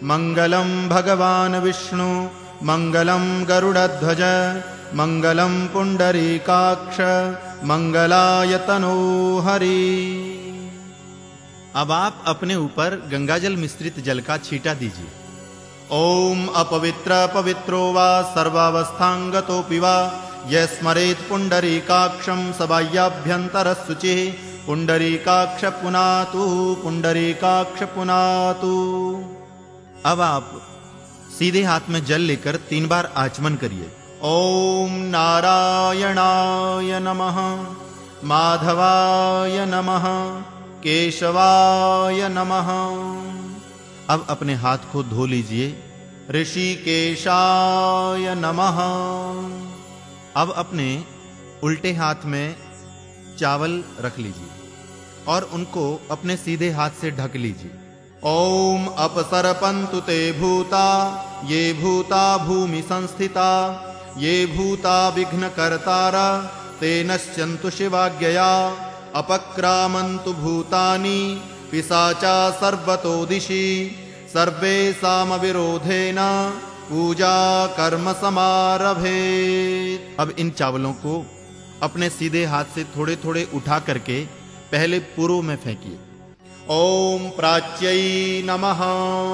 मंगलम भगवान विष्णु मंगलम गरुड़ध्वज मंगलम पुंडरीकाक्ष मंगलायतनो हरि। अब आप अपने ऊपर गंगाजल मिश्रित जल का छींटा दीजिए। ओम अपवित्र पवित्रो वा सर्वावस्थांगतोऽपि वा यः स्मरेत् पुंडरीकाक्षं सबाह्याभ्यंतर शुचिः पुंडरीकाक्ष पुनातु पुंडरीकाक्ष पुनातु। अब आप सीधे हाथ में जल लेकर 3 बार आचमन करिए। ओम नारायणाय नमः माधवाय नमः केशवाय नमः। अब अपने हाथ को धो लीजिए। ऋषिकेशाय नमः। अब अपने उल्टे हाथ में चावल रख लीजिए और उनको अपने सीधे हाथ से ढक लीजिए। ओम अपसरपन्तु ते भूता ये भूता भूमि संस्थिता ये भूता विघ्नकर्तारा ते नश्यन्तु शिवाज्ञया अपक्रामन्तु भूतानि पिशाचा सर्वतो दिशि सर्वेषामविरोधेन पूजा कर्म समारभेत्। अब इन चावलों को अपने सीधे हाथ से थोड़े थोड़े उठा करके पहले पूर्व में फेंकिए। ओम प्राच्यै नमः।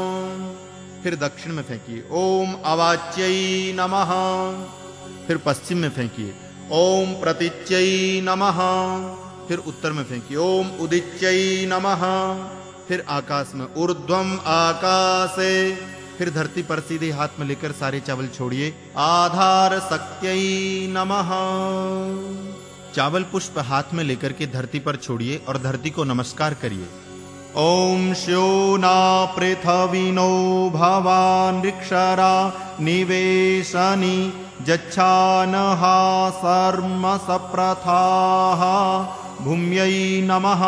फिर दक्षिण में फेंकिए। ओम अवाच्यै नमः। फिर पश्चिम में फेंकिए। ओम प्रतीच्यै नमः। फिर उत्तर में फेंकिए। ओम उदिच्यै नमः। फिर आकाश में ऊर्ध्वम आकाशे। फिर धरती पर सीधे हाथ में लेकर सारे चावल छोड़िए। आधार शक्त्यै नमः। चावल पुष्प हाथ में लेकर के धरती पर छोड़िए और धरती को नमस्कार करिए। ओम श्योना पृथ्वीनो भवानृक्षरा निवेशनि जच्छानहा सर्म सप्रथाः भूम्यै नमः।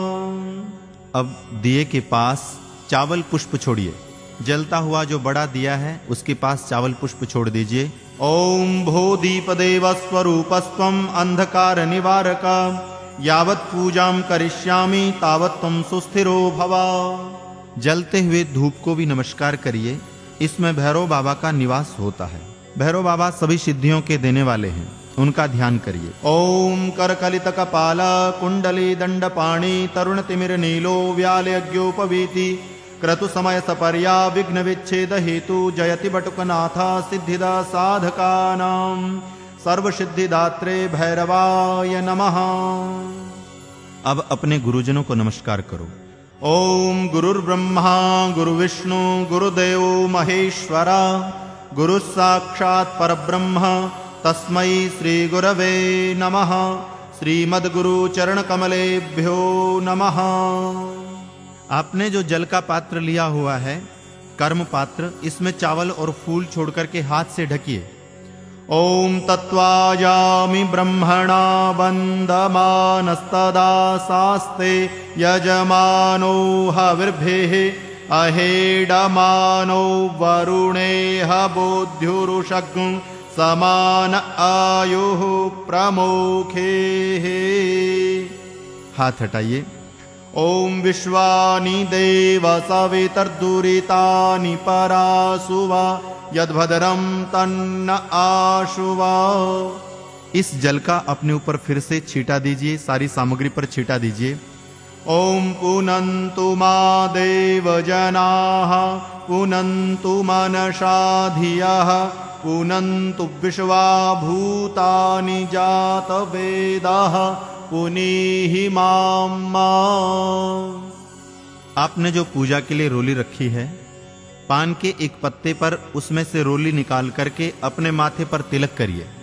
अब दिए के पास चावल पुष्प छोड़िए। जलता हुआ जो बड़ा दिया है उसके पास चावल पुष्प छोड़ दीजिए। ओम भो दीपदेव स्वरूपस्त्वं अंधकार निवारक यावत् पूजां करिष्यामि तावत् त्वं सुस्थिरो भव। जलते हुए धूप को भी नमस्कार करिए। इसमें भैरव बाबा का निवास होता है। भैरव बाबा सभी सिद्धियों के देने वाले हैं, उनका ध्यान करिए। ओम करकलित कपाल कुंडली दंडपाणि तरुण तिमिर नीलो व्यालयज्ञोपवीति क्रतु समय सपर्या विघ्न विच्छेद हेतु जयति बटुकनाथ सिद्धिदा साधकानां सर्वसिद्धिदात्रे भैरवाय नमः। अब अपने गुरुजनों को नमस्कार करो। ओम गुरुर्ब्रह्मा गुरुविष्णु गुरुदेव महेश्वरा गुरु साक्षात् परब्रह्म तस्मै श्री गुरवे नमः। श्रीमद्गुरु चरण कमलेभ्यो नमः। आपने जो जल का पात्र लिया हुआ है कर्म पात्र, इसमें चावल और फूल छोड़कर के हाथ से ढकिए। ओम तत्वायामि ब्रह्मणा वन्दमानस्तदा सास्ते यजमानो हविर्भिः अहेडमानो वरुणेह बोध्युरुषग्ं समान आयुः प्रमुखेः। हाथ हटाइए। ओम विश्वानि देव सवितर्दुरितानि परासुवा यद्भद्रं तन्न आशुवा। इस जल का अपने ऊपर फिर से छींटा दीजिए, सारी सामग्री पर छींटा दीजिए। ओम पुनन्तु मा देव जनाः पुनन्तु मनसा धियः पुनन्तु विश्वा भूतानि जात वेदाः पुनीहि माम्। आपने जो पूजा के लिए रोली रखी है, पान के एक पत्ते पर उसमें से रोली निकाल करके अपने माथे पर तिलक करिए।